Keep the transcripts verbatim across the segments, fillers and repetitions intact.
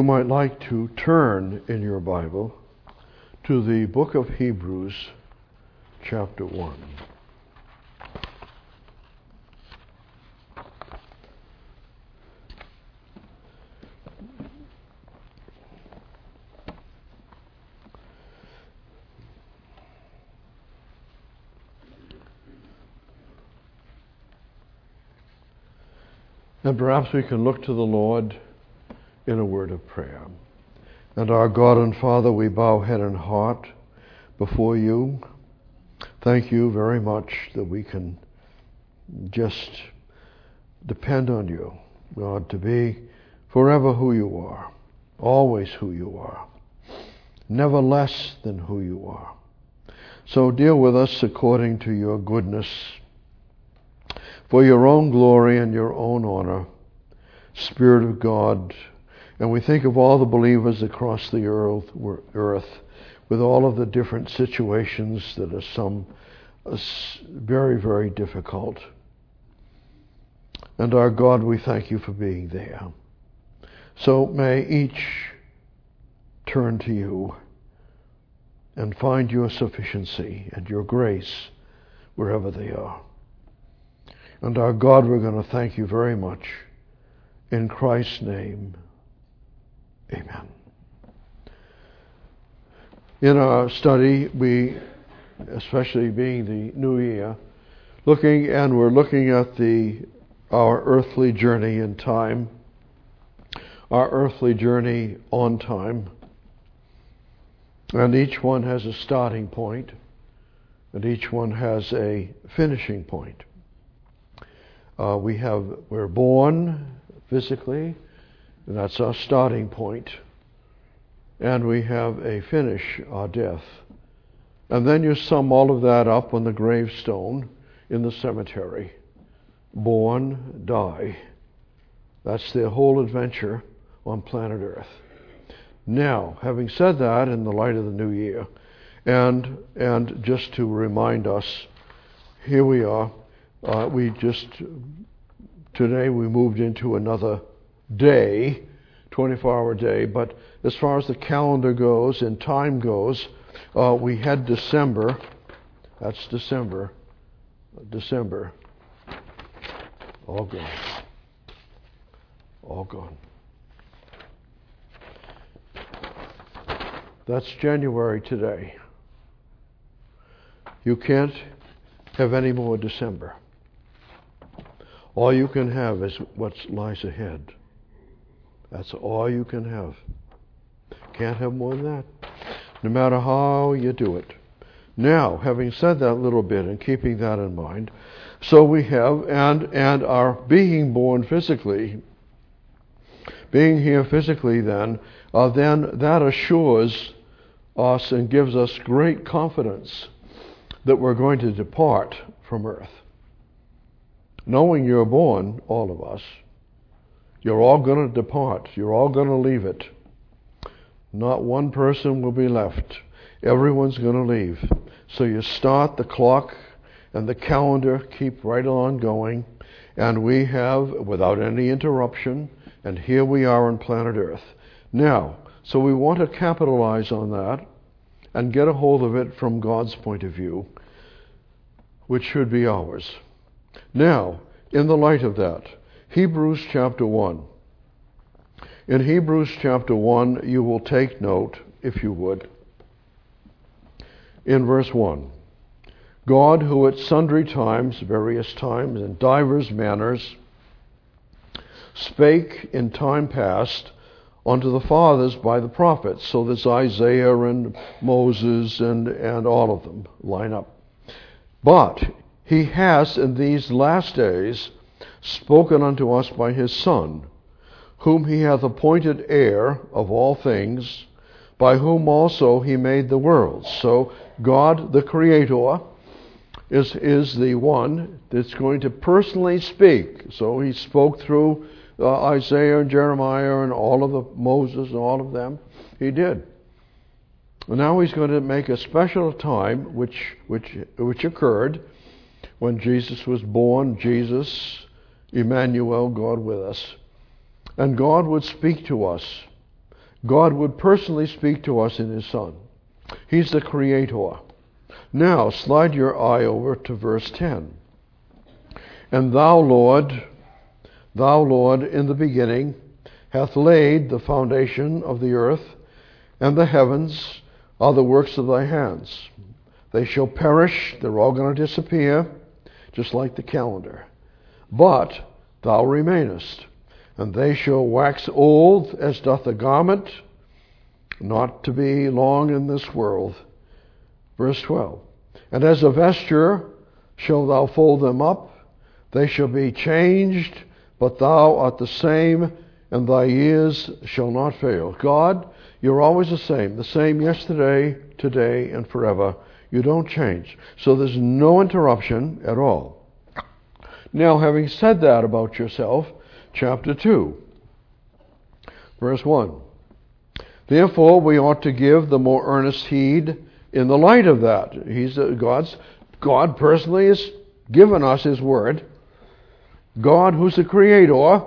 You might like to turn in your Bible to the book of Hebrews, chapter one. And perhaps we can look to the Lord in a word of prayer. And our God and Father, we bow head and heart before you. Thank you very much that we can just depend on you, God, to be forever who you are, always who you are, never less than who you are. So deal with us according to your goodness, for your own glory and your own honor, Spirit of God. And we think of all the believers across the earth, earth with all of the different situations that are some uh, very, very difficult. And our God, we thank you for being there. So may each turn to you and find your sufficiency and your grace wherever they are. And our God, we're going to thank you very much. In Christ's name, amen. In our study, we, especially being the new year, looking and we're looking at the our earthly journey in time, our earthly journey on time, and each one has a starting point, and each one has a finishing point. Uh, we have we're born physically, and that's our starting point. And we have a finish, our death. And then you sum all of that up on the gravestone in the cemetery. Born, die. That's their whole adventure on planet Earth. Now, having said that, in the light of the new year, and and just to remind us, here we are. Uh, we just, today we moved into another day, twenty-four hour day, but as far as the calendar goes and time goes, uh, we had December, that's December, December, all gone, all gone. That's January today. You can't have any more December. All you can have is what lies ahead. That's all you can have. Can't have more than that, no matter how you do it. Now, having said that little bit and keeping that in mind, so we have, and and our being born physically, being here physically then, uh, then that assures us and gives us great confidence that we're going to depart from earth. Knowing you're born, all of us, you're all going to depart. You're all going to leave it. Not one person will be left. Everyone's going to leave. So you start the clock and the calendar, keep right on going. And we have, without any interruption, and here we are on planet Earth. Now, so we want to capitalize on that and get a hold of it from God's point of view, which should be ours. Now, in the light of that, Hebrews chapter one. In Hebrews chapter one, you will take note, if you would, in verse one. God, who at sundry times, various times, in divers manners, spake in time past unto the fathers by the prophets. So there's Isaiah and Moses and, and all of them line up. But he has in these last days spoken unto us by his Son, whom he hath appointed heir of all things, by whom also he made the worlds. So God, the Creator, is, is the one that's going to personally speak. So he spoke through uh, Isaiah and Jeremiah and all of the Moses and all of them. He did. And now he's going to make a special time, which which which occurred when Jesus was born, Jesus, Emmanuel, God with us. And God would speak to us God would personally speak to us in His Son. He's the Creator. Now, slide your eye over to verse ten. And thou, Lord, thou, Lord, in the beginning, hath laid the foundation of the earth, and the heavens are the works of thy hands. They shall perish, they're all going to disappear, just like the calendar. But thou remainest, and they shall wax old as doth a garment, not to be long in this world. Verse twelve. And as a vesture shalt thou fold them up, they shall be changed, but thou art the same, and thy years shall not fail. God, you're always the same, the same yesterday, today, and forever. You don't change. So there's no interruption at all. Now, having said that about yourself, chapter two, verse one. Therefore, we ought to give the more earnest heed in the light of that. He's uh, God's. God personally has given us His Word. God, who's the Creator,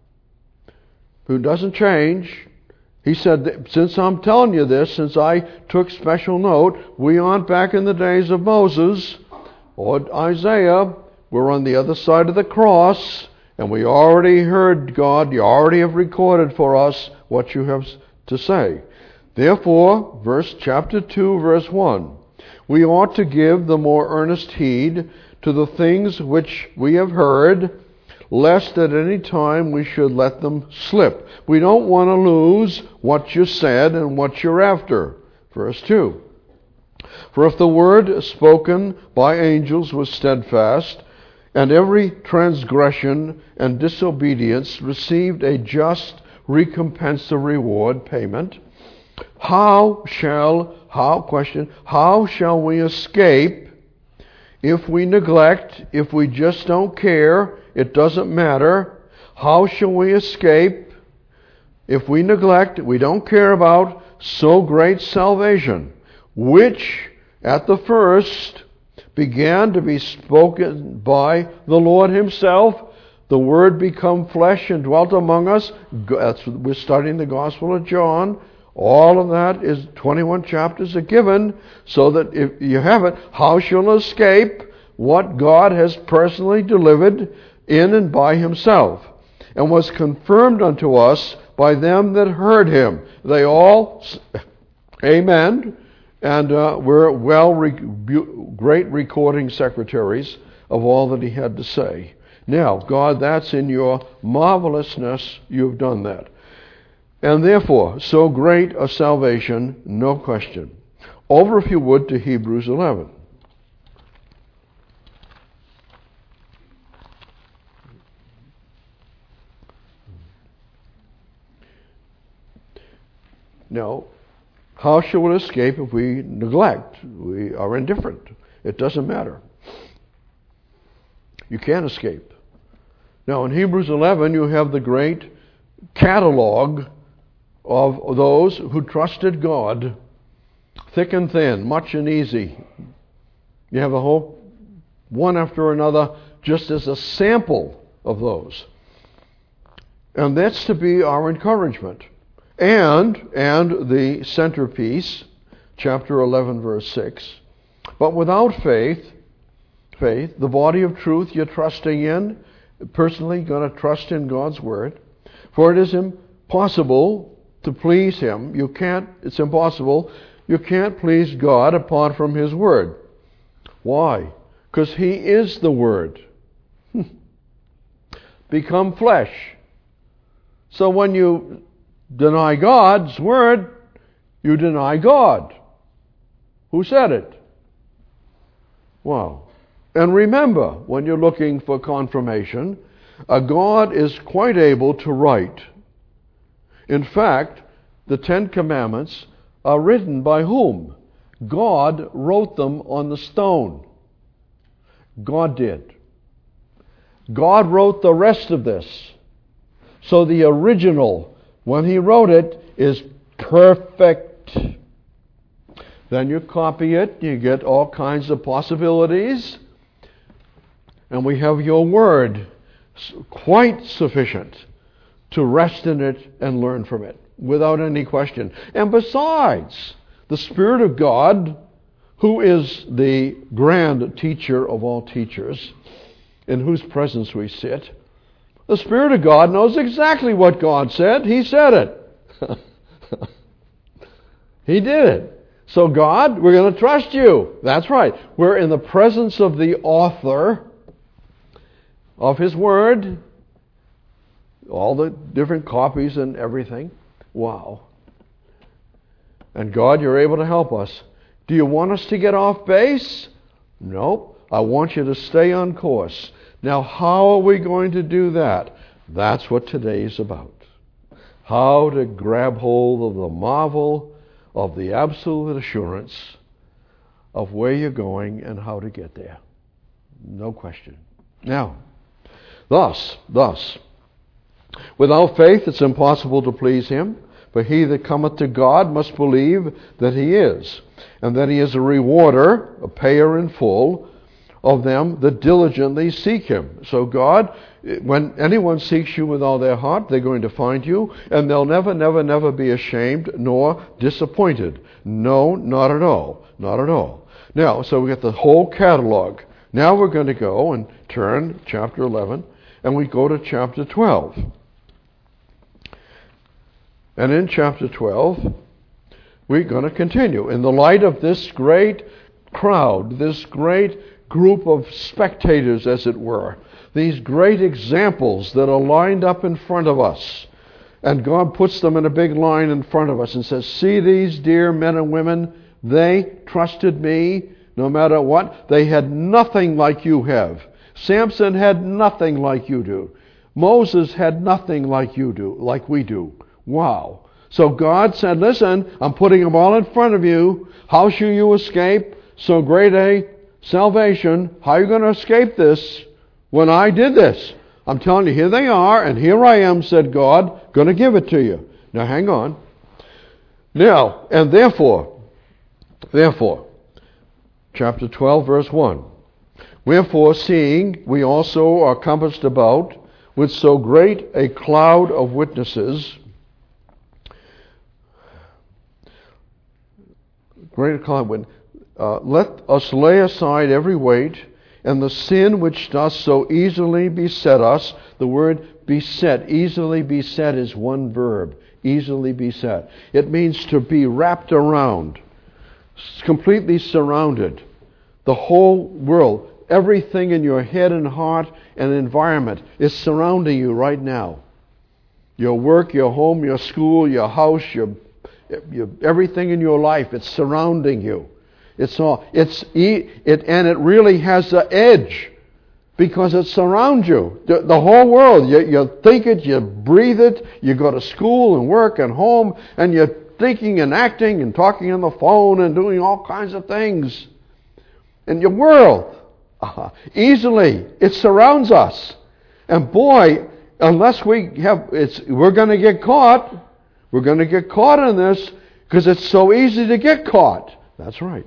who doesn't change. He said, since I'm telling you this, since I took special note, we aren't back in the days of Moses or Isaiah. We're on the other side of the cross, and we already heard God. You already have recorded for us what you have to say. Therefore, verse chapter two, verse one, we ought to give the more earnest heed to the things which we have heard, lest at any time we should let them slip. We don't want to lose what you said and what you're after. Verse two. For if the word spoken by angels was steadfast, and every transgression and disobedience received a just recompense of reward, payment, how shall, how, question, how shall we escape if we neglect, if we just don't care, it doesn't matter? How shall we escape if we neglect, we don't care about so great salvation, which at the first began to be spoken by the Lord Himself? The Word become flesh and dwelt among us. That's, we're studying the Gospel of John. All of that is twenty-one chapters are given, so that if you have it, how shall you escape what God has personally delivered in and by Himself, and was confirmed unto us by them that heard Him? They all, amen, and uh, were well, re- great recording secretaries of all that He had to say. Now, God, that's in your marvelousness, you've done that. And therefore, so great a salvation, no question. Over, if you would, to Hebrews eleven. Now, how shall we escape if we neglect? We are indifferent. It doesn't matter. You can't escape. Now, in Hebrews eleven, you have the great catalog of those who trusted God, thick and thin, much and easy. You have a whole one after another, just as a sample of those. And that's to be our encouragement. And, and the centerpiece, chapter eleven, verse six. But without faith, faith, the body of truth you're trusting in, personally going to trust in God's Word, for it is impossible to please Him. You can't, it's impossible. You can't please God apart from His Word. Why? Because He is the Word. Become flesh. So when you deny God's Word, you deny God. Who said it? Wow. And remember, when you're looking for confirmation, a God is quite able to write. In fact, the Ten Commandments are written by whom? God wrote them on the stone. God did. God wrote the rest of this. So the original, when He wrote it, is perfect. Then you copy it, you get all kinds of possibilities, and we have your Word, quite sufficient to rest in it and learn from it. without any question. And besides, the Spirit of God, who is the grand teacher of all teachers, in whose presence we sit, the Spirit of God knows exactly what God said. He said it. He did it. So God, we're going to trust you. That's right. We're in the presence of the author of His Word. All the different copies and everything. Wow. And God, you're able to help us. Do you want us to get off base? Nope. I want you to stay on course. Now, how are we going to do that? That's what today is about. How to grab hold of the marvel of the absolute assurance of where you're going and how to get there. No question. Now, thus, thus, without faith it's impossible to please Him, for he that cometh to God must believe that He is, and that He is a rewarder, a payer in full, of them that diligently seek Him. So God, when anyone seeks you with all their heart, they're going to find you, and they'll never, never, never be ashamed nor disappointed. No, not at all. Not at all. Now, so we get the whole catalog. Now we're going to go and turn chapter eleven, and we go to chapter twelve. And in chapter twelve, we're going to continue. In the light of this great crowd, this great group of spectators, as it were, these great examples that are lined up in front of us, and God puts them in a big line in front of us and says, see these dear men and women, they trusted me no matter what. They had nothing like you have. Samson had nothing like you do. Moses had nothing like you do, like we do. Wow. So God said, listen, I'm putting them all in front of you. How shall you escape so great a salvation? How are you going to escape this when I did this? I'm telling you, here they are, and here I am, said God, going to give it to you. Now hang on. Now, and therefore, therefore, chapter twelve, verse one. Wherefore, seeing we also are compassed about with so great a cloud of witnesses, great cloud, when uh, let us lay aside every weight and the sin which doth so easily beset us. The word beset, easily beset, is one verb. Easily beset. It means to be wrapped around, completely surrounded. The whole world, everything in your head and heart and environment is surrounding you right now. Your work, your home, your school, your house, your, your everything in your life, it's surrounding you. It's all, it's it, and it really has the edge because it surrounds you. The, the whole world, you, you think it, you breathe it, you go to school and work and home, and you're thinking and acting and talking on the phone and doing all kinds of things. And your world, uh, easily, it surrounds us. And boy, unless we have, it's we're going to get caught. We're going to get caught in this because it's so easy to get caught. That's right.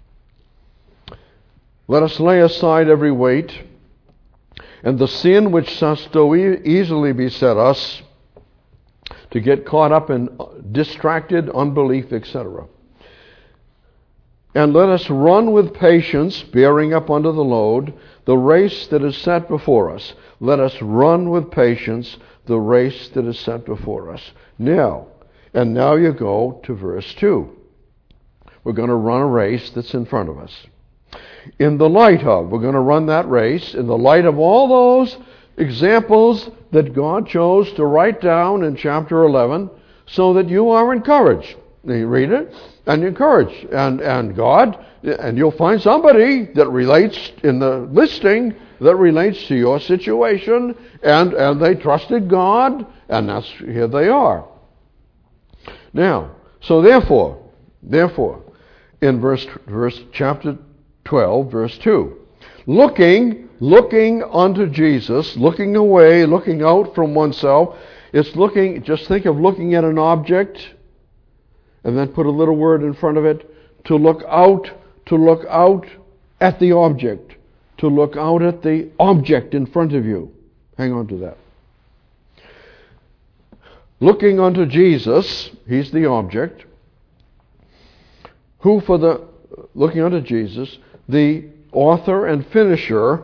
Let us lay aside every weight and the sin which doth so e- easily beset us, to get caught up in distracted unbelief, et cetera. And let us run with patience, bearing up under the load, the race that is set before us. Let us run with patience the race that is set before us. Now, and now you go to verse two. We're going to run a race that's in front of us. In the light of, we're going to run that race in the light of all those examples that God chose to write down in chapter eleven, so that you are encouraged. You read it and encouraged. And, and God, and you'll find somebody that relates in the listing that relates to your situation, and, and they trusted God, and that's, here they are. Now, so therefore, therefore, in verse, verse chapter twelve, verse two, looking, looking unto Jesus, looking away, looking out from oneself, it's looking, just think of looking at an object, and then put a little word in front of it, to look out, to look out at the object, to look out at the object in front of you. Hang on to that. looking unto Jesus, he's the object, who for the, looking unto Jesus, the author and finisher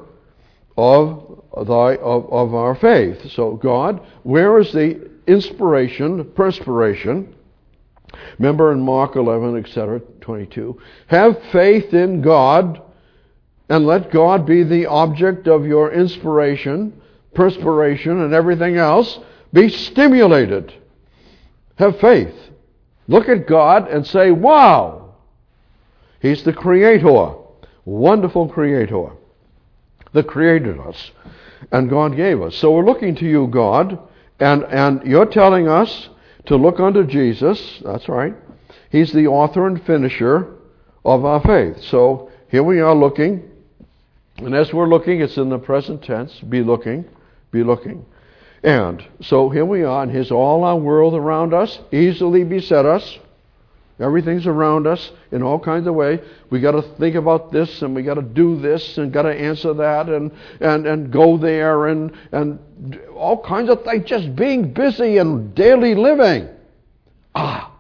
of thy of, of our faith. So God, where is the inspiration, perspiration? Remember in Mark eleven, et cetera, twenty-two. Have faith in God, and let God be the object of your inspiration, perspiration, and everything else. Be stimulated. Have faith. Look at God and say, wow, he's the creator, wonderful creator that created us, and God gave us. So we're looking to you, God, and, and you're telling us to look unto Jesus. That's right. He's the author and finisher of our faith. So here we are looking, and as we're looking, it's in the present tense. Be looking, be looking. And so here we are, and here's all our world around us, easily beset us. Everything's around us in all kinds of ways. We got to think about this, and we got to do this, and got to answer that, and and and go there, and and all kinds of things. Just being busy and daily living. Ah,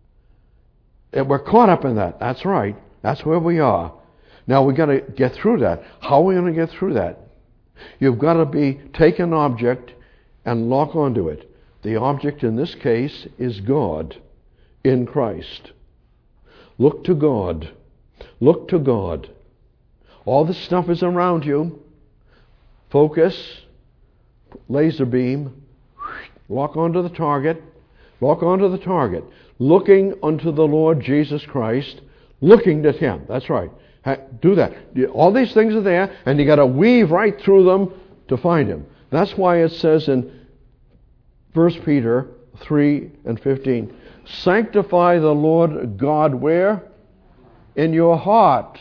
and we're caught up in that. That's right. That's where we are. Now we got to get through that. How are we going to get through that? You've got to be take an object and lock onto it. The object in this case is God. In Christ. Look to God. Look to God. All this stuff is around you. Focus. Laser beam. Lock onto the target. Lock onto the target. Looking unto the Lord Jesus Christ. Looking to Him. That's right. Do that. All these things are there, and you got to weave right through them to find Him. That's why it says in First Peter three and fifteen, sanctify the Lord God where? In your heart.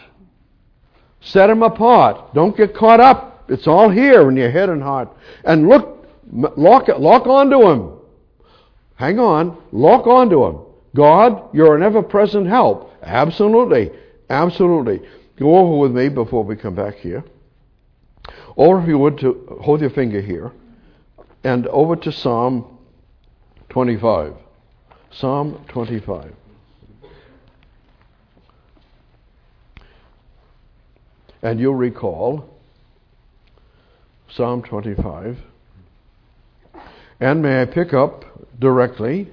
Set Him apart. Don't get caught up. It's all here in your head and heart. And look, lock, lock onto Him. Hang on. Lock onto Him. God, you're an ever-present help. Absolutely. Absolutely. Go over with me before we come back here. Or if you would, to hold your finger here. And over to Psalm twenty-five. Psalm twenty-five. And you'll recall Psalm twenty-five. And may I pick up directly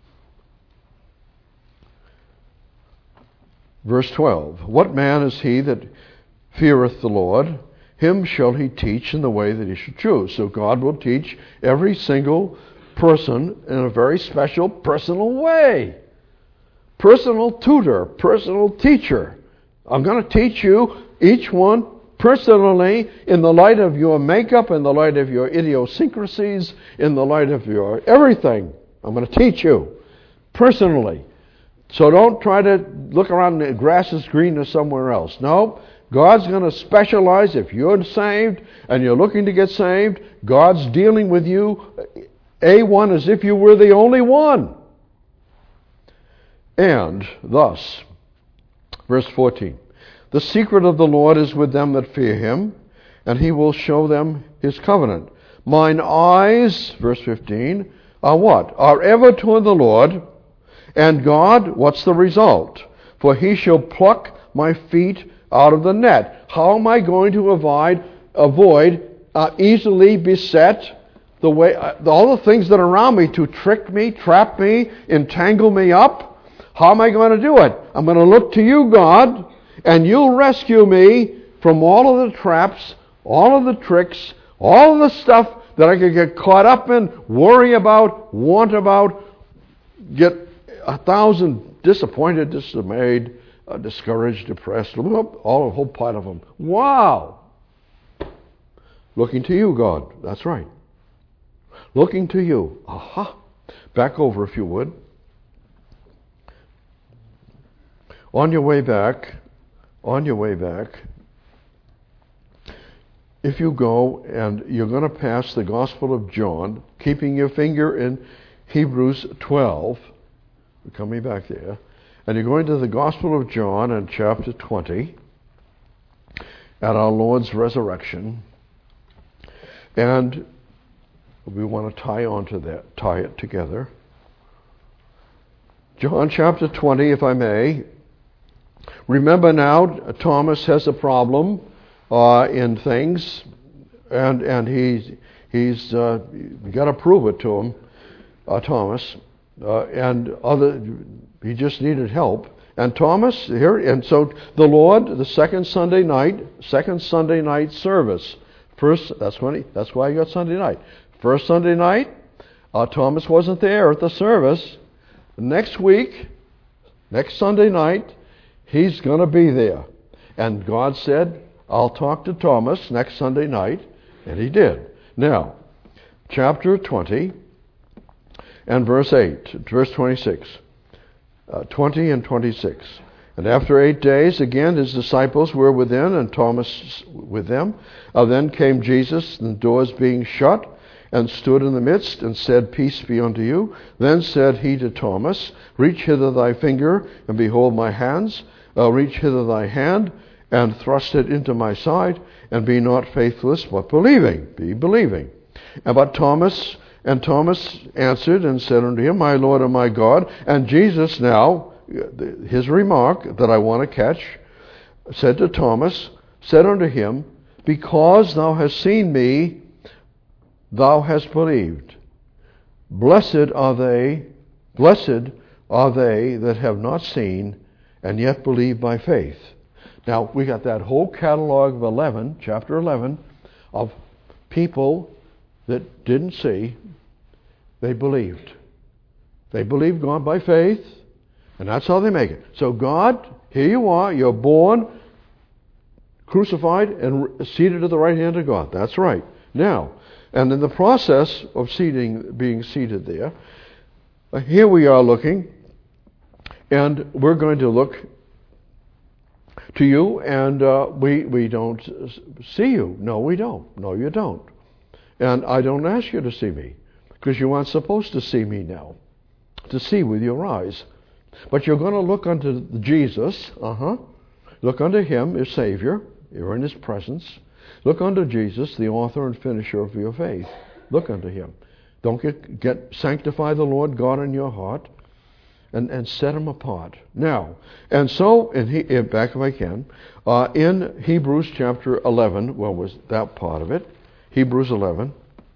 verse twelve. What man is he that feareth the Lord? Him shall he teach in the way that he should choose. So God will teach every single person in a very special, personal way. Personal tutor, personal teacher. I'm going to teach you, each one personally, in the light of your makeup, in the light of your idiosyncrasies, in the light of your everything. I'm going to teach you personally. So don't try to look around, the grass is greener somewhere else. No, God's going to specialize. If you're saved and you're looking to get saved, God's dealing with you A one as if you were the only one. And thus, verse fourteen, the secret of the Lord is with them that fear Him, and He will show them His covenant. Mine eyes, verse fifteen, are what? Are ever toward the Lord, and God, what's the result? For He shall pluck my feet out of the net. How am I going to avoid, avoid uh, easily beset the way, uh, all the things that are around me to trick me, trap me, entangle me up? How am I going to do it? I'm going to look to you, God, and you'll rescue me from all of the traps, all of the tricks, all of the stuff that I could get caught up in, worry about, want about, get a thousand disappointed, dismayed, uh, discouraged, depressed, all a whole pile of them. Wow! Looking to you, God. That's right. Looking to you. Aha! Back over, if you would. On your way back, on your way back, if you go and you're going to pass the Gospel of John, keeping your finger in Hebrews twelve, we're coming back there, and you're going to the Gospel of John and chapter twenty, at our Lord's resurrection, and we want to tie onto that, tie it together. John chapter twenty, if I may. Remember now, Thomas has a problem uh, in things, and and he's he's uh, you got to prove it to him, uh, Thomas, uh, and other. He just needed help, and Thomas here, and so the Lord, the second Sunday night, second Sunday night service, first. That's when he. That's why he got Sunday night. First Sunday night, uh, Thomas wasn't there at the service. Next week, next Sunday night, he's going to be there. And God said, I'll talk to Thomas next Sunday night. And he did. Now, chapter twenty and verse eight, verse twenty-six. Uh, twenty and twenty-six. And after eight days, again, his disciples were within, and Thomas with them. Uh, then came Jesus, and the doors being shut, and stood in the midst, and said, Peace be unto you. Then said he to Thomas, Reach hither thy finger, and behold my hands. Uh, reach hither thy hand, and thrust it into my side, and be not faithless, but believing. Be believing. And but Thomas, and Thomas answered and said unto him, My Lord and my God. And Jesus now, his remark that I want to catch, said to Thomas, said unto him, Because thou hast seen me, thou hast believed. Blessed are they, blessed are they that have not seen and yet believe by faith. Now, we got that whole catalog of eleven, chapter eleven, of people that didn't see, they believed. They believed God by faith, and that's how they make it. So God, here you are, you're born, crucified, and seated at the right hand of God. That's right. Now, and in the process of seating, being seated there, uh, here we are looking, and we're going to look to you, and uh, we we don't see you. No, we don't. No, you don't. And I don't ask you to see me, because you aren't supposed to see me now, to see with your eyes. But you're going to look unto Jesus, uh-huh. Look unto Him as Savior. You're in His presence. Look unto Jesus, the author and finisher of your faith. Look unto Him. Don't get, get sanctify the Lord God in your heart, and, and set Him apart. Now, and so, in he, in, back if I can, uh, in Hebrews chapter eleven, well, was that part of it, Hebrews eleven,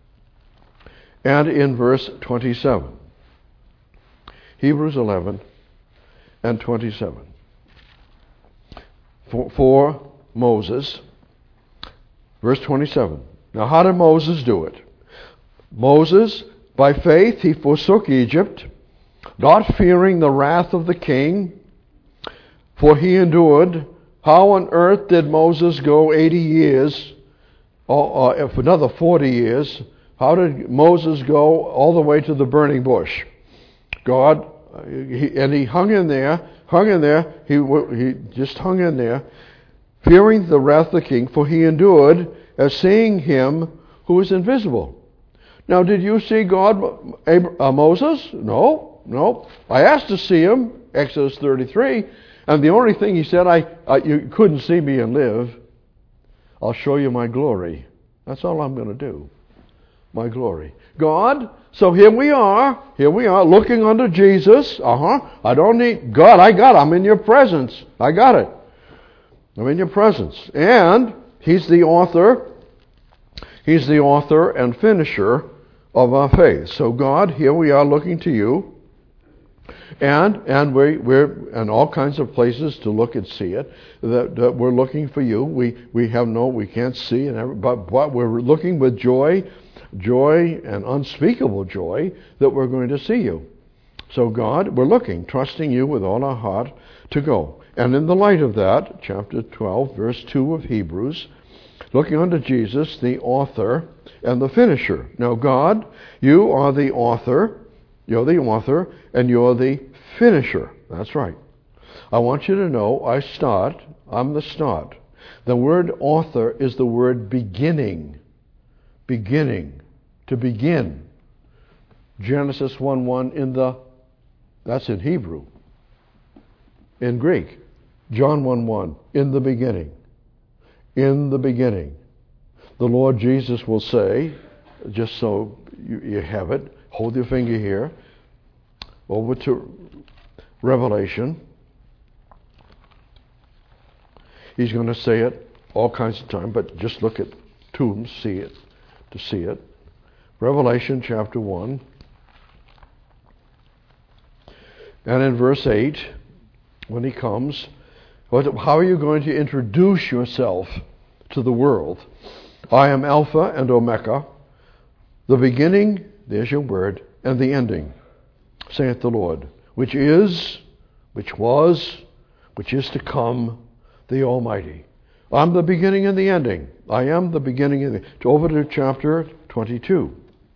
and in verse twenty-seven. Hebrews eleven and twenty-seven. For, for Moses, verse twenty-seven. Now, how did Moses do it? Moses, by faith, he forsook Egypt, not fearing the wrath of the king, for he endured. How on earth did Moses go eighty years, or, or for another forty years? How did Moses go all the way to the burning bush? God, he, and he hung in there, hung in there, he, he just hung in there, fearing the wrath of the king, for he endured as seeing him who is invisible. Now, did you see God, uh, Moses? No, no. I asked to see him, Exodus thirty-three, and the only thing he said, I, uh, you couldn't see me and live. I'll show you my glory. That's all I'm going to do. My glory. God, so here we are, here we are, looking unto Jesus. Uh-huh. I don't need, God, I got it. I'm in your presence. I got it. I'm in your presence. And He's the author, He's the author and finisher of our faith. So God, here we are looking to you, and and we, we're in all kinds of places to look and see it, that, that we're looking for you. We we have no, we can't see, and every, but, but we're looking with joy, joy and unspeakable joy that we're going to see you. So God, we're looking, trusting you with all our heart to go. And in the light of that, chapter twelve, verse two of Hebrews, looking unto Jesus, the author and the finisher. Now God, you are the author, you're the author, and you're the finisher. That's right. I want you to know, I start, I'm the start. The word author is the word beginning. Beginning. To begin. Genesis one one in the, that's in Hebrew. In Greek, John one one, in the beginning. In the beginning. The Lord Jesus will say, just so you, you have it, hold your finger here, over to Revelation. He's going to say it all kinds of time, but just look at tombs, see it, to see it. Revelation chapter one. And in verse eight, when he comes, what, how are you going to introduce yourself to the world? I am Alpha and Omega, the beginning, there's your word, and the ending, saith the Lord, which is, which was, which is to come, the Almighty. I'm the beginning and the ending. I am the beginning and the... Over to chapter twenty-two.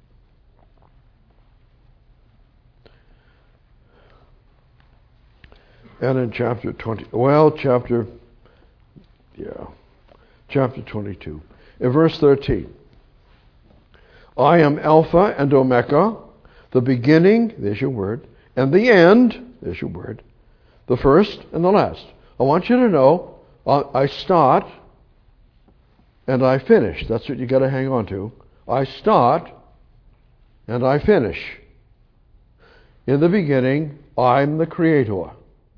And in chapter twenty, well, chapter, yeah, chapter twenty-two. In verse thirteen. I am Alpha and Omega, the beginning, there's your word, and the end, there's your word, the first and the last. I want you to know, I start and I finish. That's what you got to hang on to. I start and I finish. In the beginning, I'm the Creator.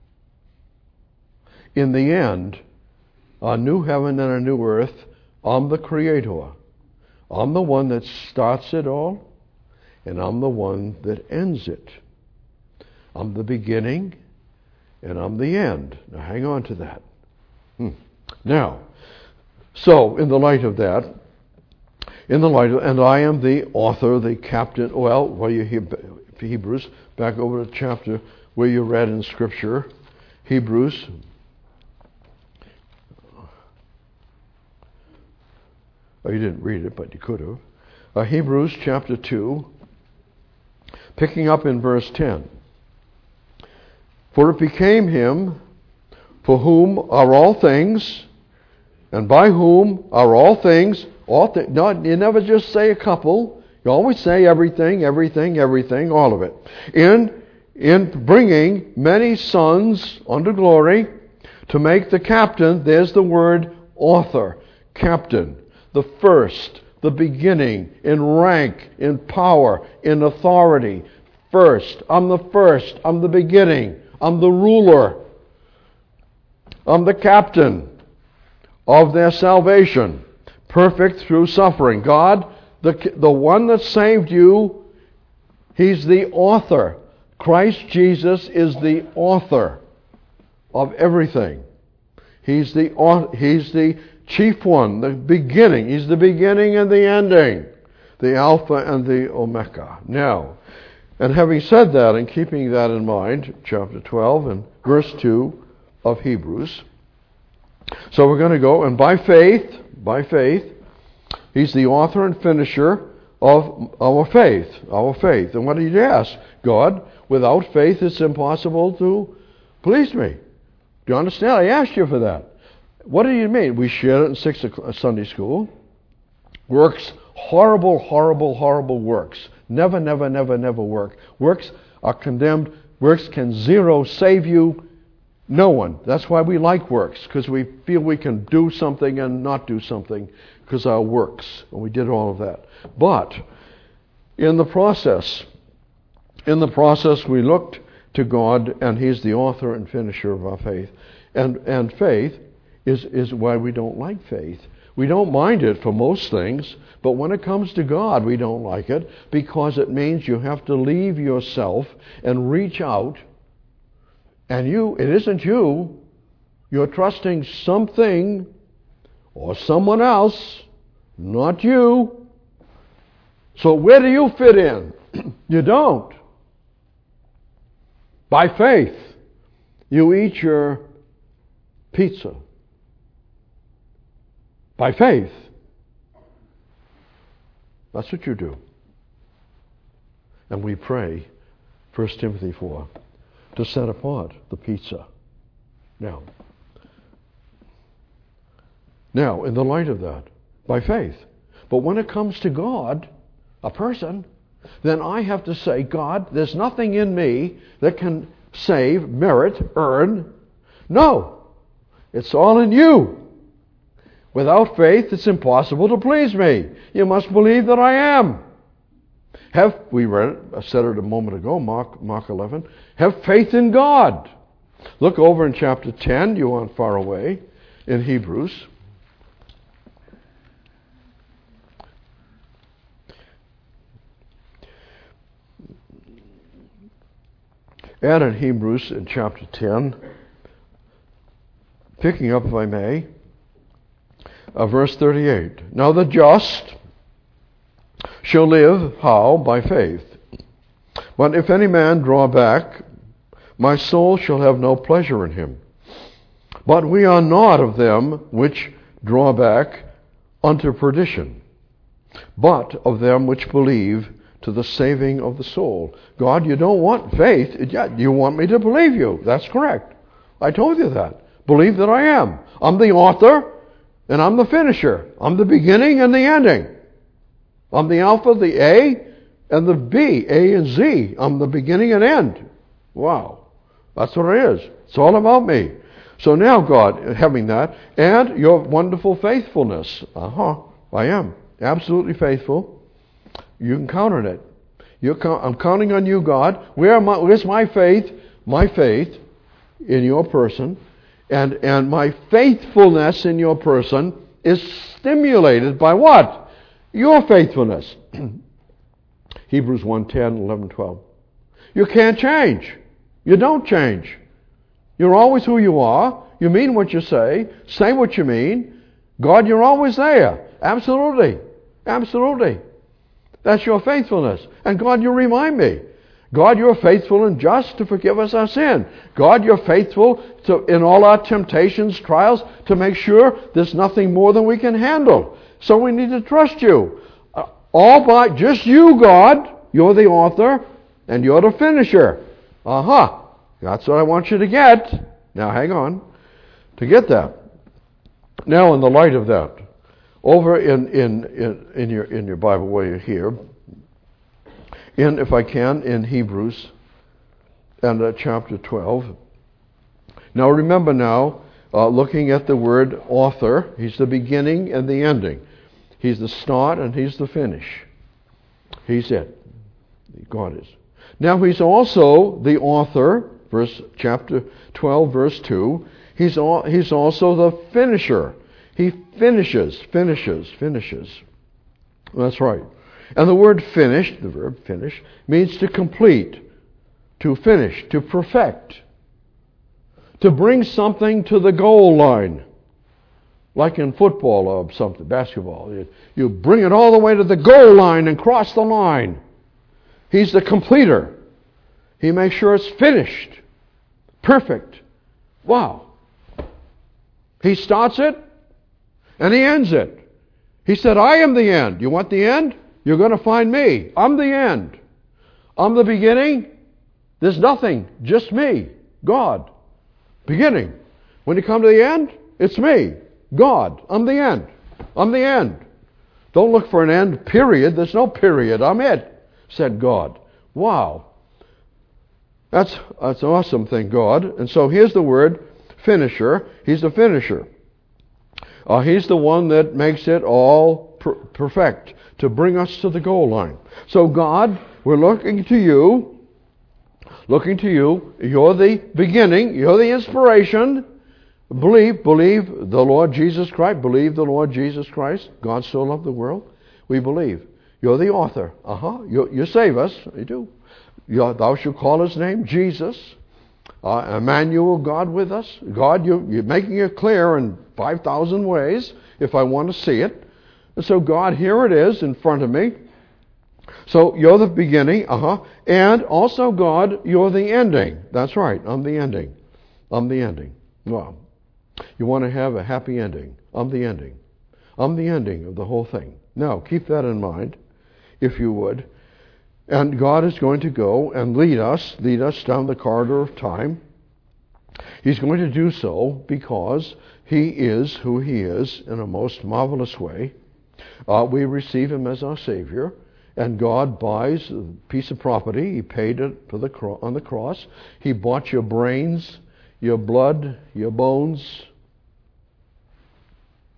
In the end, a new heaven and a new earth, I'm the Creator. I'm the one that starts it all, and I'm the one that ends it. I'm the beginning, and I'm the end. Now hang on to that. Hmm. Now, so in the light of that, in the light of, and I am the author, the captain, well, well you hear Hebrews, back over to chapter where you read in Scripture, Hebrews. Oh, you didn't read it, but you could have. Uh, Hebrews chapter two, picking up in verse ten. For it became him for whom are all things, and by whom are all things, all th- no, you never just say a couple, you always say everything, everything, everything, all of it. In, in bringing many sons unto glory, to make the captain, there's the word author, captain, the first, the beginning, in rank, in power, in authority. First, I'm the first, I'm the beginning, I'm the ruler, I'm the captain of their salvation, perfect through suffering. God, the, the one that saved you, He's the author. Christ Jesus is the author of everything. He's the, he's the chief one, the beginning. He's the beginning and the ending, the Alpha and the Omega. Now, and having said that and keeping that in mind, chapter twelve and verse two of Hebrews. So we're going to go, and by faith, by faith, He's the author and finisher of our faith, our faith. And what did you ask? God, without faith it's impossible to please me. Do you understand? I asked you for that. What do you mean? We shared it in sixth Sunday school. Works, horrible, horrible, horrible works. Never, never, never, never work. Works are condemned. Works can zero save you. No one. That's why we like works, because we feel we can do something and not do something because our works. And we did all of that. But in the process, in the process we looked to God, and He's the author and finisher of our faith. And and faith is, is why we don't like faith. We don't mind it for most things, but when it comes to God, we don't like it because it means you have to leave yourself and reach out. And you, it isn't you. You're trusting something or someone else, not you. So where do you fit in? You don't. By faith, you eat your pizza. By faith. That's what you do. And we pray, First Timothy four, to set apart the pizza. Now, now, in the light of that, by faith. But when it comes to God, a person, then I have to say, God, there's nothing in me that can save, merit, earn. No. It's all in you. Without faith, it's impossible to please me. You must believe that I am. Have, we read it, I said it a moment ago, Mark, Mark eleven. Have faith in God. Look over in chapter ten, you aren't far away, in Hebrews. And in Hebrews in chapter ten, picking up, if I may, uh, verse thirty-eight. Now the just shall live, how? By faith. But if any man draw back, my soul shall have no pleasure in him. But we are not of them which draw back unto perdition, but of them which believe to the saving of the soul. God, you don't want faith. You want me to believe you. That's correct. I told you that. Believe that I am. I'm the author and I'm the finisher. I'm the beginning and the ending. I'm the Alpha, the A, and the B, A and Z. I'm the beginning and end. Wow. That's what it is. It's all about me. So now, God, having that, and your wonderful faithfulness. Uh-huh. I am. Absolutely faithful. You can count on it. You're count, I'm counting on you, God. Where my, where's my faith? My faith in your person. And, and my faithfulness in your person is stimulated by what? Your faithfulness. Hebrews one, ten, eleven, twelve. You can't change. You don't change. You're always who you are. You mean what you say. Say what you mean. God, you're always there. Absolutely. Absolutely. That's your faithfulness. And God, you remind me. God, you're faithful and just to forgive us our sin. God, you're faithful to, in all our temptations, trials, to make sure there's nothing more than we can handle. So we need to trust you. Uh, all by just you, God. You're the author and you're the finisher. Uh-huh. That's what I want you to get. Now, hang on. To get that. Now, in the light of that, over in, in, in, in your in your Bible where you're here, in, if I can, in Hebrews and uh, chapter twelve. Now remember now, uh, looking at the word author, he's the beginning and the ending. He's the start and he's the finish. He's it. God is. Now he's also the author, verse chapter twelve, verse two. He's all, he's also the finisher. He finishes, finishes, finishes. That's right. And the word finish, the verb finish, means to complete, to finish, to perfect, to bring something to the goal line. Like in football or something, basketball. You, you bring it all the way to the goal line and cross the line. He's the completer. He makes sure it's finished. Perfect. Wow. He starts it and he ends it. He said, I am the end. You want the end? You're going to find me. I'm the end. I'm the beginning. There's nothing. Just me. God. Beginning. When you come to the end, it's me. God. I'm the end. I'm the end. Don't look for an end, period. There's no period. I'm it, said God. Wow. That's, that's an awesome thing, God. And so here's the word finisher. He's the finisher. Uh, he's the one that makes it all per- perfect to bring us to the goal line. So God, we're looking to you, looking to you. You're the beginning. You're the inspiration. Believe, believe the Lord Jesus Christ. Believe the Lord Jesus Christ. God so loved the world. We believe. You're the author. Uh-huh. You, you save us. You do. You're, thou shalt call his name Jesus. Uh, Emmanuel, God with us. God, you, you're making it clear in five thousand ways if I want to see it. And so God, here it is in front of me. So you're the beginning. Uh-huh. And also God, you're the ending. That's right. I'm the ending. I'm the ending. Wow. You want to have a happy ending. I'm the ending. I'm the ending of the whole thing. Now, keep that in mind, if you would. And God is going to go and lead us, lead us down the corridor of time. He's going to do so because he is who he is in a most marvelous way. Uh, we receive him as our Savior, and God buys a piece of property. He paid it for the cro- on the cross. He bought your brains, your blood, your bones.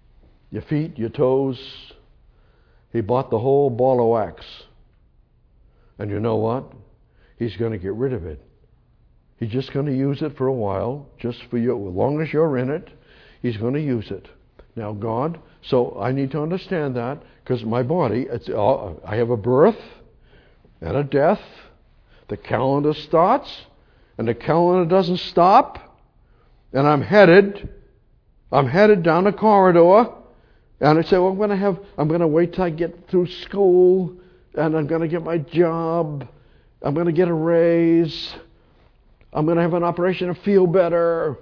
your feet, your toes. He bought the whole ball of wax. And you know what? He's going to get rid of it. He's just going to use it for a while, just for you. As long as you're in it, He's going to use it. Now, God, so I need to understand that, because my body, it's, uh, I have a birth and a death. The calendar starts, and the calendar doesn't stop, and I'm headed, I'm headed down a corridor, and I say, well, I'm going to have, I'm going to wait till I get through school, and I'm going to get my job, I'm going to get a raise, I'm going to have an operation to feel better.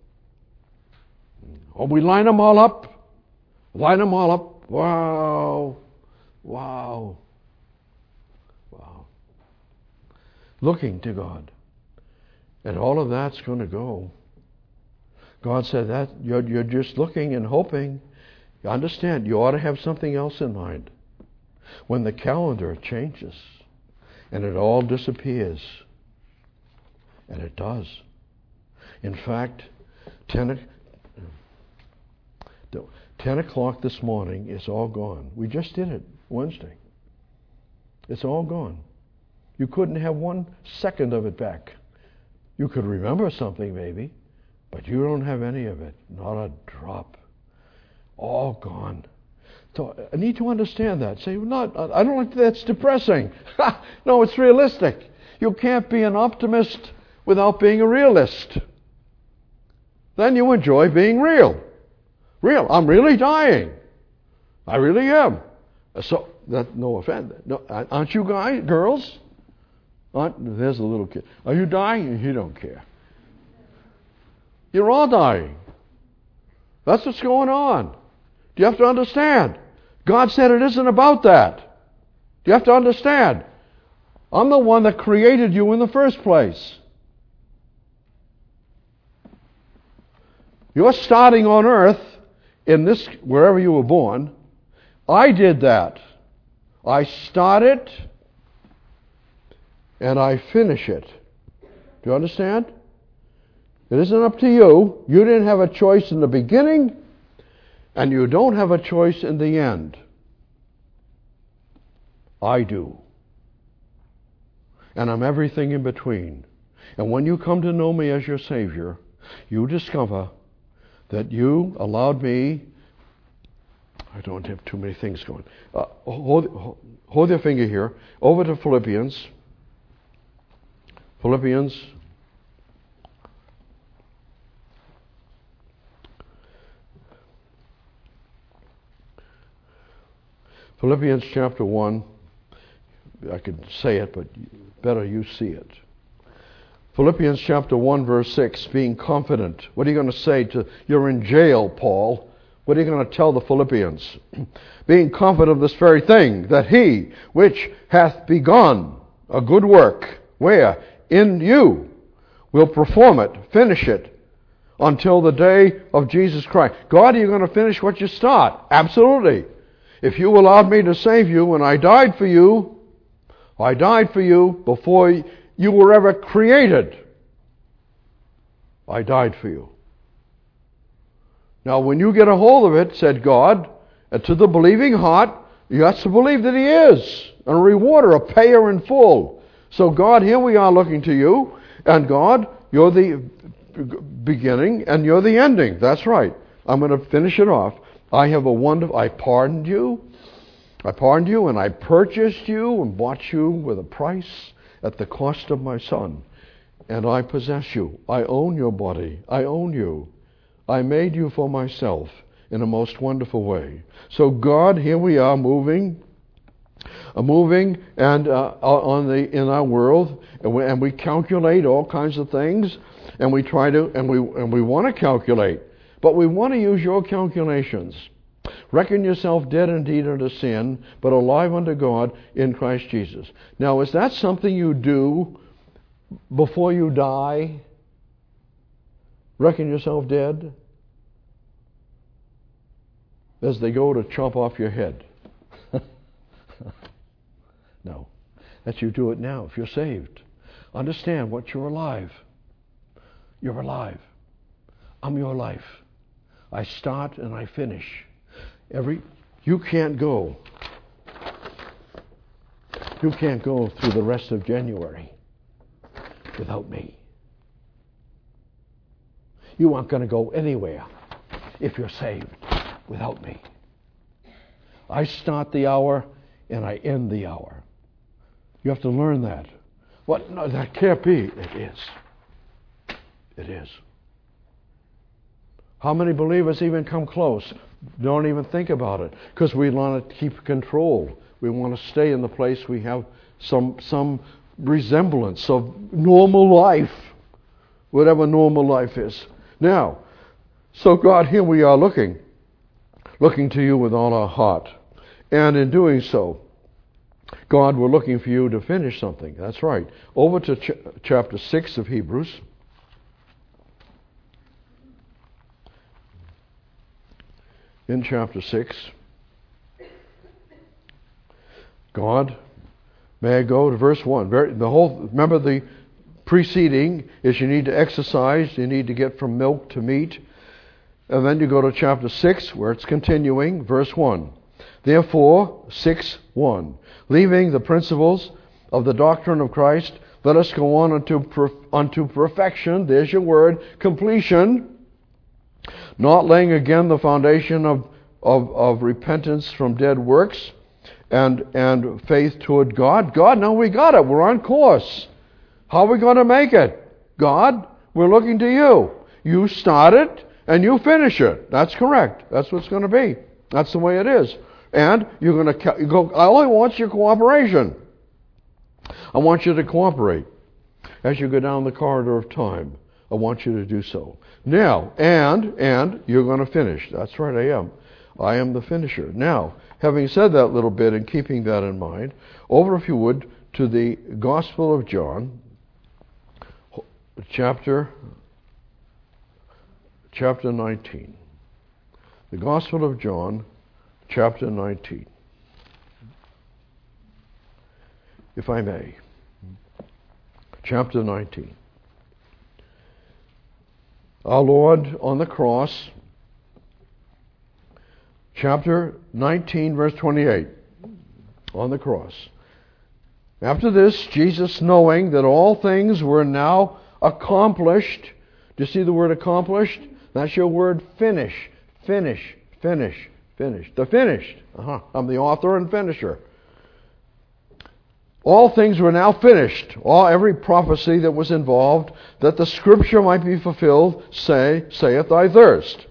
Or we line them all up, line them all up. Wow, wow, wow. Looking to God. And all of that's going to go. God said that you're, you're just looking and hoping. You understand, you ought to have something else in mind. When the calendar changes and it all disappears, and it does. In fact, ten, ten o'clock this morning is all gone. We just did it Wednesday. It's all gone. You couldn't have one second of it back. You could remember something maybe, but you don't have any of it. Not a drop. All gone. So I need to understand that. Say, not, I don't think that's depressing. No, it's realistic. You can't be an optimist without being a realist. Then you enjoy being real. Real. I'm really dying. I really am. So, that, no offense. No, aren't you guys, girls? Aren't, there's a little kid. Are you dying? You don't care. You're all dying. That's what's going on. Do you have to understand? God said it isn't about that. Do you have to understand? I'm the one that created you in the first place. You're starting on earth in this, wherever you were born. I did that. I start it and I finish it. Do you understand? It isn't up to you. You didn't have a choice in the beginning, and you don't have a choice in the end. I do. And I'm everything in between. And when you come to know me as your Savior, you discover that you allowed me. I don't have too many things going. Uh, hold, hold your finger here. Over to Philippians. Philippians. Philippians chapter one. I could say it, but better you see it. Philippians chapter one, verse six, being confident. What are you going to say to, you're in jail, Paul. What are you going to tell the Philippians? Being confident of this very thing, that he which hath begun a good work, where? In you, will perform it, finish it, until the day of Jesus Christ. God, are you going to finish what you start? Absolutely. If you allowed me to save you when I died for you, I died for you before you were ever created. I died for you. Now, when you get a hold of it, said God, and to the believing heart, you have to believe that He is a rewarder, a payer in full. So, God, here we are looking to you, and God, you're the beginning and you're the ending. That's right. I'm going to finish it off. I have a wonderful, I pardoned you. I pardoned you and I purchased you and bought you with a price at the cost of my Son. And I possess you. I own your body. I own you. I made you for myself in a most wonderful way. So God, here we are moving, uh, moving and uh, on the in our world, and we, and we calculate all kinds of things, and we try to, and we and we want to calculate, but we want to use your calculations. Reckon yourself dead indeed unto sin, but alive unto God in Christ Jesus. Now, is that something you do before you die? Reckon yourself dead? As they go to chop off your head. No. That you do it now if you're saved. Understand what you're alive. You're alive. I'm your life. I start and I finish. Every you can't go. You can't go through the rest of January without me. You aren't going to go anywhere if you're saved without me. I start the hour and I end the hour. You have to learn that. What? No, that can't be. It is. It is. How many believers even come close? Don't even think about it, because we want to keep control. We want to stay in the place we have some some resemblance of normal life, whatever normal life is. Now, so God, here we are looking, looking to you with all our heart. And in doing so, God, we're looking for you to finish something. That's right. Over to ch- chapter six of Hebrews. In chapter six, God, may I go to verse one? Very, the whole. Remember, the preceding is you need to exercise, you need to get from milk to meat. And then you go to chapter six, where it's continuing, verse one. Therefore, six one, leaving the principles of the doctrine of Christ, let us go on unto, per, unto perfection, there's your word, completion, not laying again the foundation of, of, of repentance from dead works and, and faith toward God. God, now we got it. We're on course. How are we going to make it? God, we're looking to you. You start it and you finish it. That's correct. That's what it's going to be. That's the way it is. And you're going to go, all I want is your cooperation. I want you to cooperate as you go down the corridor of time. I want you to do so. Now, and, and you're going to finish. That's right, I am. I am the finisher. Now, having said that little bit and keeping that in mind, over, if you would, to the Gospel of John, chapter, chapter nineteen. The Gospel of John, chapter nineteen. If I may. Chapter nineteen. Our Lord on the cross, chapter nineteen, verse twenty-eight, on the cross. After this, Jesus, knowing that all things were now accomplished. Do you see the word accomplished? That's your word finish, finish, finish, finish. The finished. Uh-huh. I'm the author and finisher. All things were now finished. All every prophecy that was involved, that the scripture might be fulfilled, say, saith I thirst.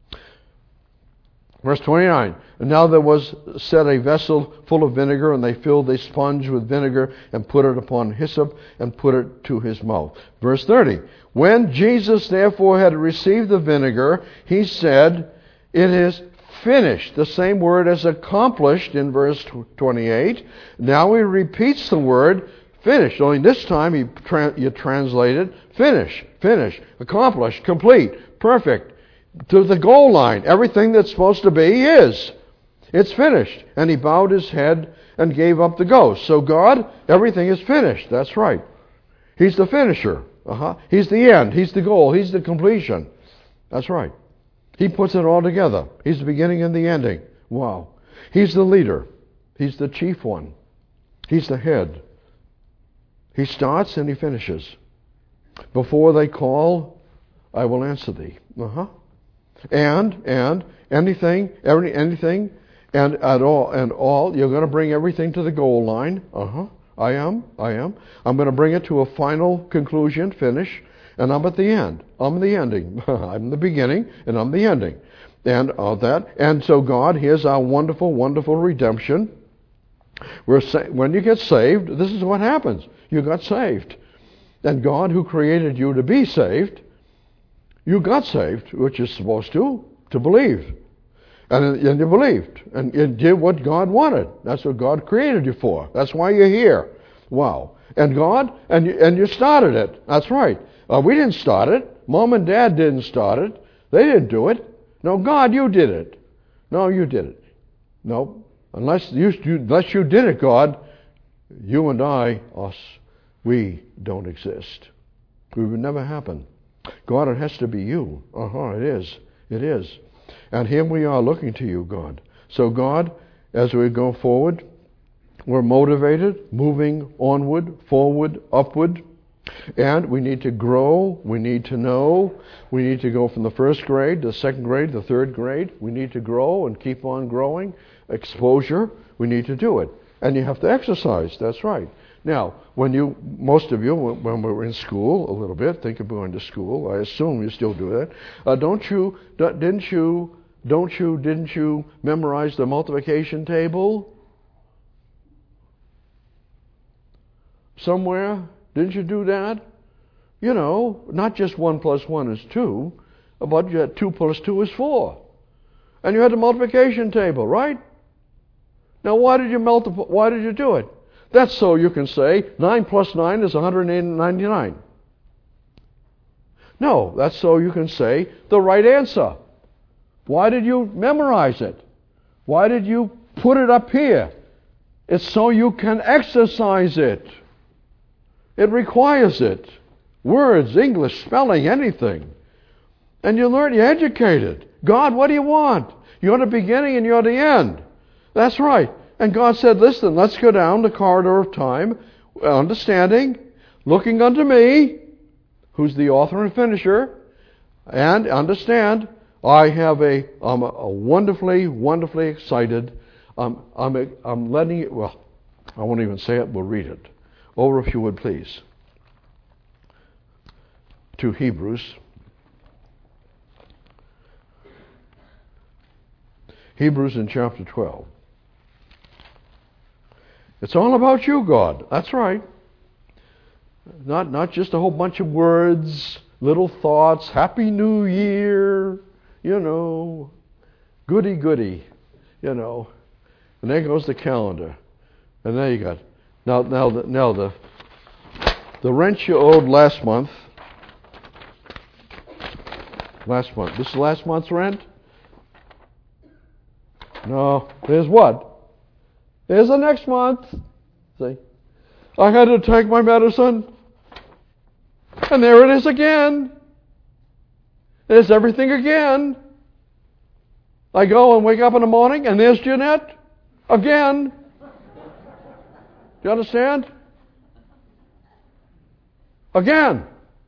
Verse twenty-nine. And now there was set a vessel full of vinegar, and they filled a sponge with vinegar, and put it upon hyssop, and put it to his mouth. Verse thirty. When Jesus therefore had received the vinegar, he said, it is finished. The same word as accomplished in verse twenty-eight. Now he repeats the word finished. Only this time he tra- you translate it finish, finish, accomplished, complete, perfect, to the goal line. Everything that's supposed to be is. It's finished. And he bowed his head and gave up the ghost. So God, everything is finished. That's right. He's the finisher. Uh-huh. He's the end. He's the goal. He's the completion. That's right. He puts it all together. He's the beginning and the ending. Wow. He's the leader. He's the chief one. He's the head. He starts and he finishes. Before they call, I will answer thee. Uh-huh. And, and, anything, every, anything, and at all, and all, you're going to bring everything to the goal line. Uh-huh. I am, I am. I'm going to bring it to a final conclusion, finish, and I'm at the end. I'm the ending. I'm the beginning, and I'm the ending. And all that. And so God, here's our wonderful, wonderful redemption. We're sa- when you get saved, this is what happens. You got saved. And God, who created you to be saved, you got saved, which is supposed to, to believe. And, and you believed. And you did what God wanted. That's what God created you for. That's why you're here. Wow. And God, and you, and you started it. That's right. Uh, we didn't start it. Mom and Dad didn't start it. They didn't do it. No, God, you did it. No, you did it. No. Unless you, unless you did it, God, you and I, us, we don't exist. It would never happen. God, it has to be you. Uh-huh, it is. It is. And here we are looking to you, God. So God, as we go forward, we're motivated, moving onward, forward, upward. And we need to grow, we need to know, we need to go from the first grade to the second grade, the third grade. We need to grow and keep on growing. Exposure, we need to do it. And you have to exercise, that's right. Now, when you, most of you, when we were in school a little bit, think of going to school, I assume you still do that, uh, don't you, didn't you, don't you, didn't you memorize the multiplication table? Somewhere? Didn't you do that? You know, not just one plus one is two, but you had two plus two is four. And you had the multiplication table, right? Now why did you multiply, why did you do it? That's so you can say nine plus nine is one hundred ninety-nine. No, that's so you can say the right answer. Why did you memorize it? Why did you put it up here? It's so you can exercise it. It requires it. Words, English, spelling, anything. And you learn, you're educated. God, what do you want? You're the beginning and you're the end. That's right. And God said, listen, let's go down the corridor of time, understanding, looking unto me, who's the author and finisher, and understand, I have a, I'm a, a wonderfully, wonderfully excited, um, I'm, I'm letting it, well, I won't even say it, we'll read it. Over, if you would, please, to Hebrews. Hebrews in chapter twelve. It's all about you, God. That's right. Not, not just a whole bunch of words, little thoughts, Happy New Year, you know, goody goody, you know. And there goes the calendar. And there you got it. Now, now, the, now the the rent you owed last month. Last month. This is last month's rent? No. There's what? There's the next month. See? I had to take my medicine. And there it is again. There's everything again. I go and wake up in the morning, and there's Jeanette again. Do you understand? Again.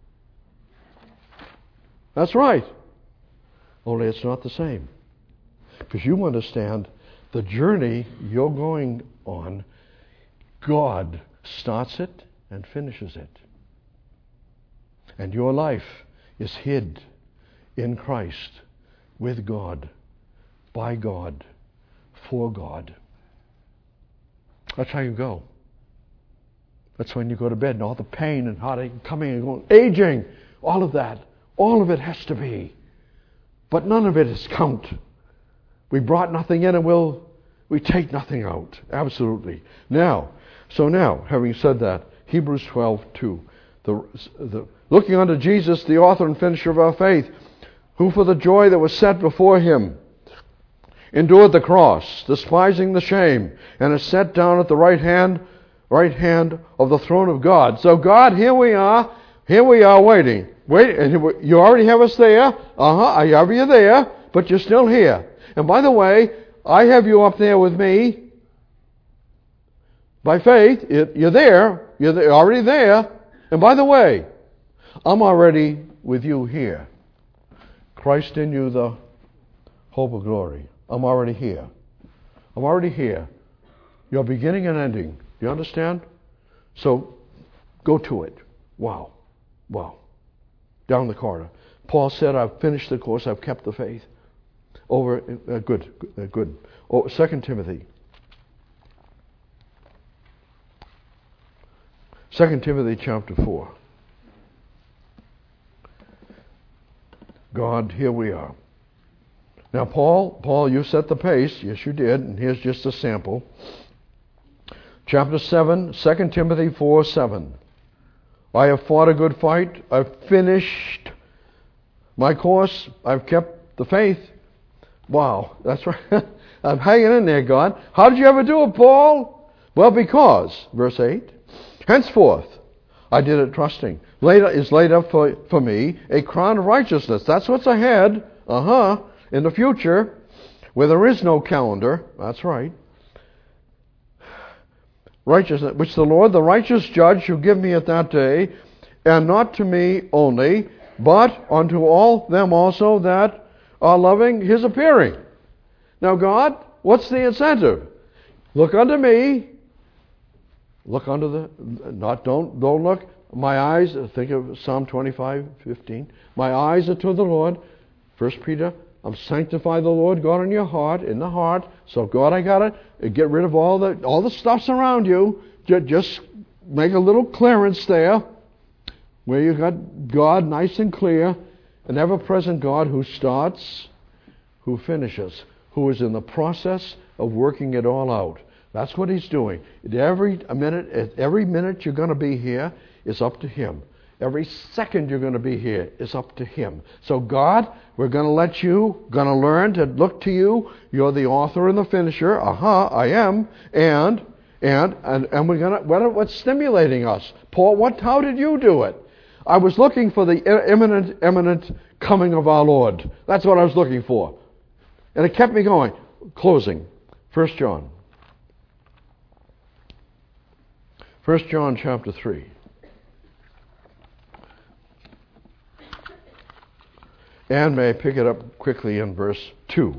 That's right. Only it's not the same. Because you understand the journey you're going on, God starts it and finishes it. And your life is hid in Christ, with God, by God, for God. That's how you go. That's when you go to bed and all the pain and heartache coming and going, aging, all of that. All of it has to be. But none of it is count. We brought nothing in and we'll, we take nothing out. Absolutely. Now, so now, having said that, Hebrews twelve two. The, the, looking unto Jesus, the author and finisher of our faith, who for the joy that was set before him endured the cross, despising the shame, and is set down at the right hand right hand of the throne of God. So God, here we are, here we are waiting. Wait, and you already have us there. Uh-huh, I have you there, but you're still here. And by the way, I have you up there with me. By faith, you're there. You're already there. And by the way, I'm already with you here. Christ in you, the hope of glory. I'm already here. I'm already here. You're beginning and ending. You understand? So, go to it. Wow. Wow. Down the corridor. Paul said, I've finished the course, I've kept the faith. Over, uh, good, uh, good. Oh, Second Timothy. Second Timothy chapter four. God, here we are. Now, Paul, Paul, you set the pace. Yes, you did. And here's just a sample. Chapter seven, Second Timothy four seven. I have fought a good fight. I've finished my course. I've kept the faith. Wow, that's right. I'm hanging in there, God. How did you ever do it, Paul? Well, because, verse eight, henceforth I did it trusting. Later is laid up for, for me a crown of righteousness. That's what's ahead. Uh-huh. In the future, where there is no calendar, that's right, righteousness, which the Lord, the righteous judge, shall give me at that day, and not to me only, but unto all them also that are loving his appearing. Now God, what's the incentive? Look unto me. Look unto the, not, don't, don't look, my eyes, think of Psalm twenty-five fifteen. My eyes are to the Lord. First Peter, I'm sanctify the Lord God in your heart, in the heart. So God, I got to get rid of all the, all the stuffs around you. Just make a little clearance there, where you got God nice and clear, an ever-present God who starts, who finishes, who is in the process of working it all out. That's what he's doing. Every minute, every minute you're going to be here is up to him. Every second you're going to be here is up to him. So God, we're going to let you, going to learn to look to you. You're the author and the finisher. Aha, I am. And and and and we're going to. What, what's stimulating us, Paul? What? How did you do it? I was looking for the imminent, imminent coming of our Lord. That's what I was looking for, and it kept me going. Closing, First John. First John chapter three. And may I pick it up quickly in verse two.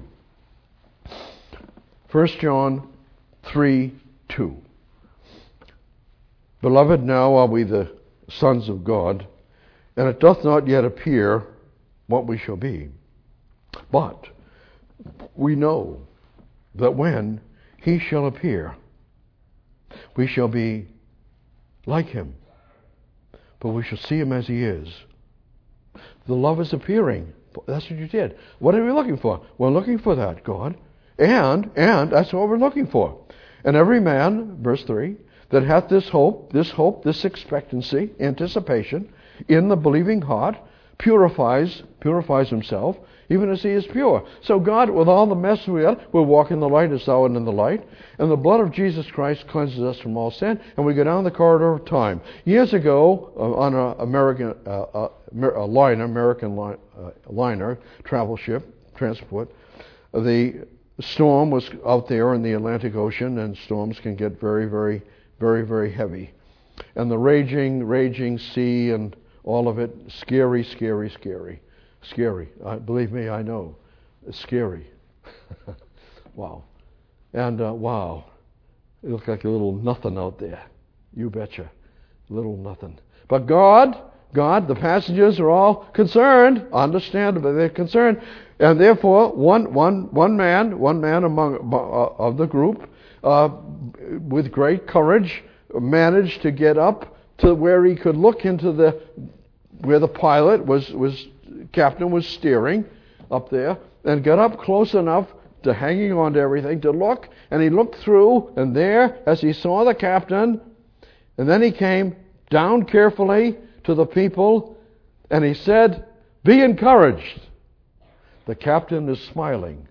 First John three two. Beloved, now are we the sons of God, and it doth not yet appear what we shall be. But we know that when he shall appear, we shall be like him, but we shall see him as he is. The love is appearing. That's what you did. What are we looking for? We're looking for that, God. And, and, that's what we're looking for. And every man, verse three, that hath this hope, this hope, this expectancy, anticipation, in the believing heart, purifies, purifies himself, even as he is pure. So God, with all the mess we have, we'll walk in the light as thou art in the light. And the blood of Jesus Christ cleanses us from all sin. And we go down the corridor of time. Years ago, uh, on an American uh, uh, a liner, American li- uh, liner, travel ship, transport, the storm was out there in the Atlantic Ocean, and storms can get very, very, very, very heavy. And the raging, raging sea and all of it, scary, scary, scary. Scary. Uh, believe me, I know. It's scary. Wow. And uh, wow. It looked like a little nothing out there. You betcha. Little nothing. But God, God, the passengers are all concerned. Understandably, they're concerned. And therefore, one, one, one man, one man among uh, of the group, uh, with great courage, managed to get up to where he could look into the, where the pilot was, was captain was steering up there, and got up close enough to hanging on to everything to look, and he looked through, and there, as he saw the captain, and then he came down carefully to the people, and he said, "Be encouraged." The captain is smiling.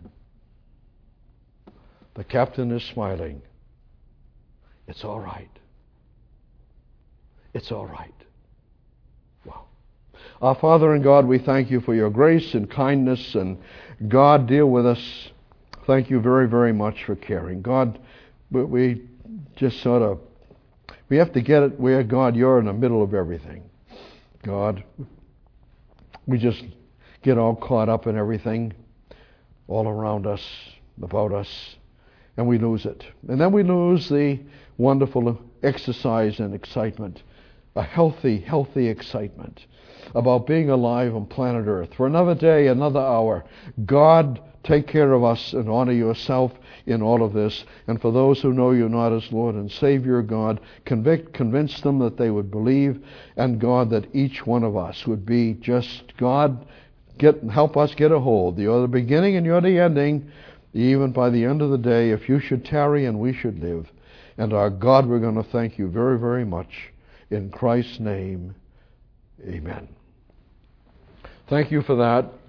The captain is smiling. It's all right. It's all right. Wow. Our Father and God, we thank you for your grace and kindness, and God, deal with us. Thank you very, very much for caring. God, we just sort of, we have to get it where, God, you're in the middle of everything. God, we just get all caught up in everything all around us, about us, and we lose it. And then we lose the wonderful exercise and excitement, a healthy, healthy excitement about being alive on planet Earth. For another day, another hour, God, take care of us and honor yourself in all of this. And for those who know you not as Lord and Savior, God, convict, convince them that they would believe, and God, that each one of us would be just, God, get help us get a hold. You're the beginning and you're the ending. Even by the end of the day, if you should tarry and we should live. And our God, we're going to thank you very, very much. In Christ's name, amen. Thank you for that.